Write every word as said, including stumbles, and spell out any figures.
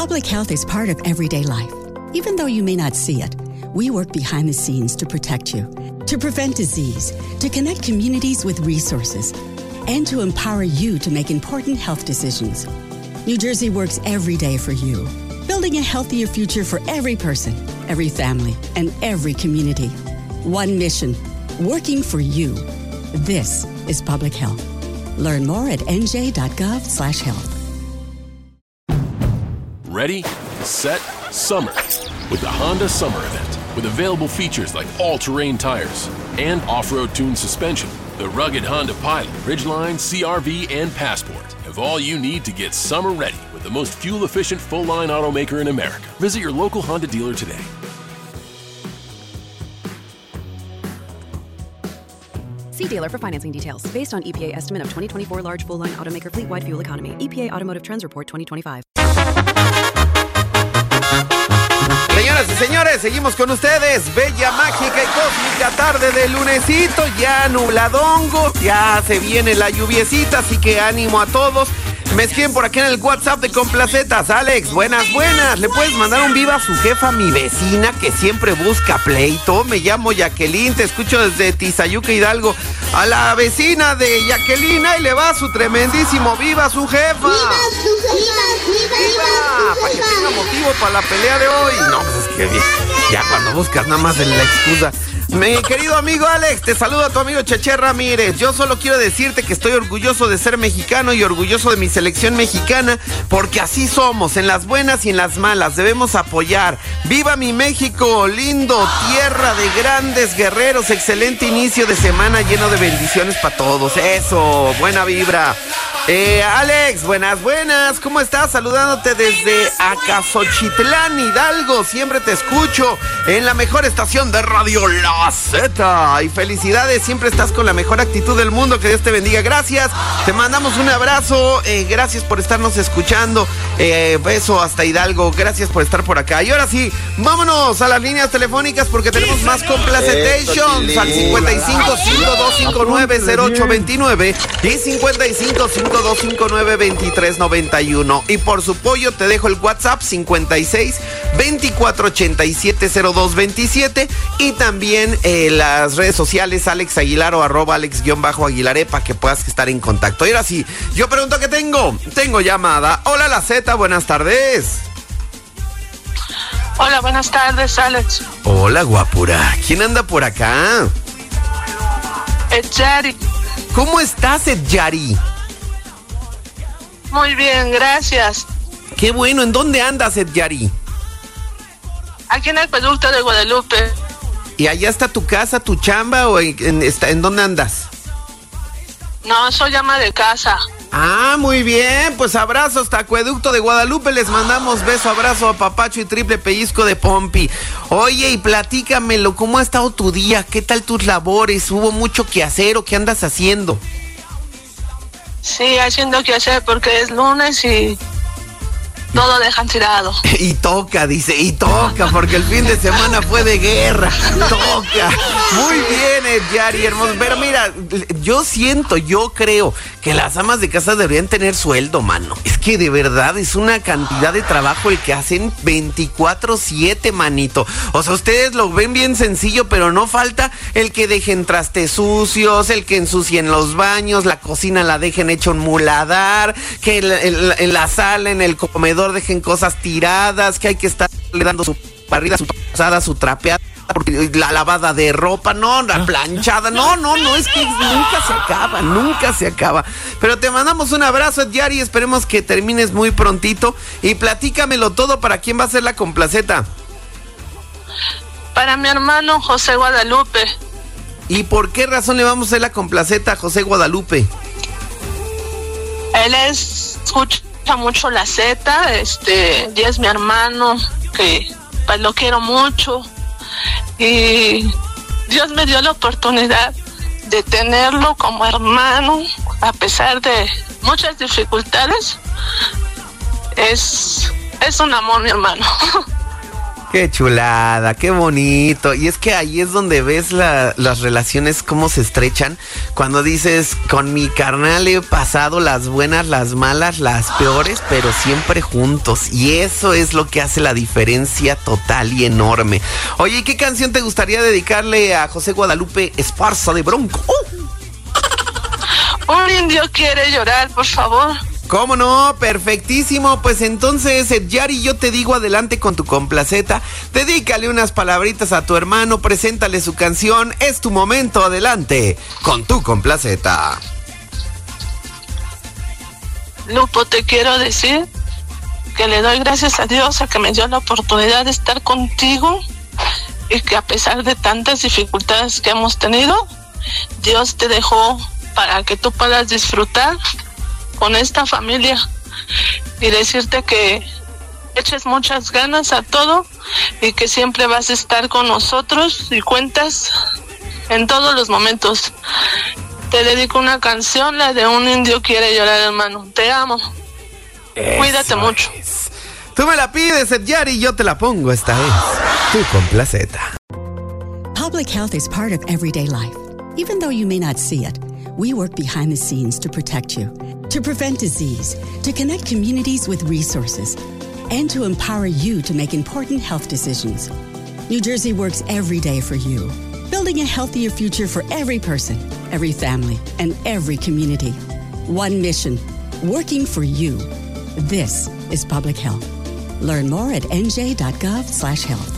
Public health is part of everyday life. Even though you may not see it, we work behind the scenes to protect you, to prevent disease, to connect communities with resources, and to empower you to make important health decisions. New Jersey works every day for you, building a healthier future for every person, every family, and every community. One mission, working for you. This is public health. Learn more at n j dot gov slash health. Ready, set, summer. With the Honda Summer Event. With available features like all-terrain tires and off-road tuned suspension, the rugged Honda Pilot, Ridgeline, C R V, and Passport have all you need to get summer ready with the most fuel-efficient full-line automaker in America. Visit your local Honda dealer today. See dealer for financing details. Based on E P A estimate of twenty twenty-four large full-line automaker fleet-wide fuel economy. E P A Automotive Trends Report twenty twenty-five. Señoras y señores, seguimos con ustedes. Bella, mágica y cósmica tarde de lunesito, ya nubladongo, ya se viene la lluviecita, así que ánimo a todos. Me escriben por aquí en el WhatsApp de Complacetas. Alex, buenas, buenas. ¿Le puedes mandar un viva a su jefa, mi vecina, que siempre busca pleito? Me llamo Jacqueline, te escucho desde Tizayuca, Hidalgo. A la vecina de Jacqueline, y le va su tremendísimo viva a su jefa. ¡Viva su jefa! ¡Viva, viva! Para que tenga motivo para la pelea de hoy. No, pues es que ya cuando buscas nada más en la excusa. Mi querido amigo Alex, te saluda tu amigo Cheche Ramírez. Yo solo quiero decirte que estoy orgulloso de ser mexicano y orgulloso de mi selección mexicana, porque así somos, en las buenas y en las malas, debemos apoyar. ¡Viva mi México lindo! Tierra de grandes guerreros, excelente inicio de semana lleno de bendiciones para todos. Eso, buena vibra. Eh, Alex, buenas, buenas, ¿cómo estás? Saludándote desde Acasochitlán, Hidalgo. Siempre te escucho en la mejor estación de radio, La Z. Y felicidades, siempre estás con la mejor actitud del mundo. Que Dios te bendiga. Gracias, te mandamos un abrazo. Eh, gracias por estarnos escuchando. Eh, beso hasta Hidalgo. Gracias por estar por acá. Y ahora sí, vámonos a las líneas telefónicas porque tenemos más Complacetations al cincuenta y cinco, cincuenta y dos cincuenta y nueve, cero ocho veintinueve y cincuenta y cinco, cincuenta y dos cincuenta y nueve, veintitrés noventa y uno. Y por su pollo te dejo el WhatsApp cincuenta y seis, veinticuatro ochenta y siete, cero dos veintisiete y también eh, las redes sociales Alex Aguilar o arroba Alex-Aguilaré para que puedas estar en contacto. Y ahora sí, yo pregunto qué tengo. Tengo llamada. Hola, La Z, buenas tardes. Hola, buenas tardes, Alex. Hola, guapura. ¿Quién anda por acá? Edjari. ¿Cómo estás, Edjari? Muy bien, gracias. Qué bueno. ¿En dónde andas, Edjari? Aquí en el Acueducto de Guadalupe. ¿Y allá está tu casa, tu chamba o en, en, está, en dónde andas? No, soy ama de casa. Ah, muy bien, pues abrazos hasta Acueducto de Guadalupe, les mandamos beso, abrazo, apapacho y triple pellizco de Pompi. Oye, y platícamelo, ¿cómo ha estado tu día? ¿Qué tal tus labores? ¿Hubo mucho que hacer o qué andas haciendo? Sí, haciendo que hacer porque es lunes y todo dejan tirado. Y toca, dice, y toca, porque el fin de semana fue de guerra. Toca. Muy bien, Edjari, hermoso. Pero mira, yo siento, yo creo que las amas de casa deberían tener sueldo, mano. Es que de verdad es una cantidad de trabajo el que hacen veinticuatro siete, manito. O sea, ustedes lo ven bien sencillo, pero no falta el que dejen trastes sucios, el que ensucien los baños, la cocina la dejen hecha un muladar, que en la, en la, en la sala, en el comedor dejen cosas tiradas, que hay que estar le dando su barrida, su pasada, su trapeada, porque la lavada de ropa, no, la planchada, no, no, no, es que nunca se acaba, nunca se acaba. Pero te mandamos un abrazo, Edjari, esperemos que termines muy prontito y platícamelo todo. ¿Para quién va a ser la complaceta? Para mi hermano José Guadalupe. ¿Y por qué razón le vamos a hacer la complaceta a José Guadalupe? Él es, escucha mucho la Z, este, y es mi hermano, que pues lo quiero mucho. Y Dios me dio la oportunidad de tenerlo como hermano, a pesar de muchas dificultades. Es, es un amor, mi hermano. Qué chulada, qué bonito. Y es que ahí es donde ves la, las relaciones cómo se estrechan. Cuando dices, con mi carnal he pasado las buenas, las malas, las peores, pero siempre juntos. Y eso es lo que hace la diferencia total y enorme. Oye, ¿y qué canción te gustaría dedicarle a José Guadalupe Esparza de Bronco? ¡Oh! Un indio quiere llorar, por favor. ¿Cómo no? Perfectísimo. Pues entonces, Yari, yo te digo adelante con tu complaceta. Dedícale unas palabritas a tu hermano, preséntale su canción. Es tu momento, adelante con tu complaceta. Lupo, te quiero decir que le doy gracias a Dios a que me dio la oportunidad de estar contigo y que a pesar de tantas dificultades que hemos tenido, Dios te dejó para que tú puedas disfrutar con esta familia y decirte que eches muchas ganas a todo y que siempre vas a estar con nosotros y cuentas en todos los momentos. Te dedico una canción, la de Un indio quiere llorar, hermano. Te amo. Eso Cuídate mucho. Es. Tú me la pides, Yari, y yo te la pongo. Esta es tu complaceta. Public health is part of everyday life. Even though you may not see it, we work behind the scenes to protect you, to prevent disease, to connect communities with resources, and to empower you to make important health decisions. New Jersey works every day for you, building a healthier future for every person, every family, and every community. One mission, working for you. This is public health. Learn more at n j dot gov slash health.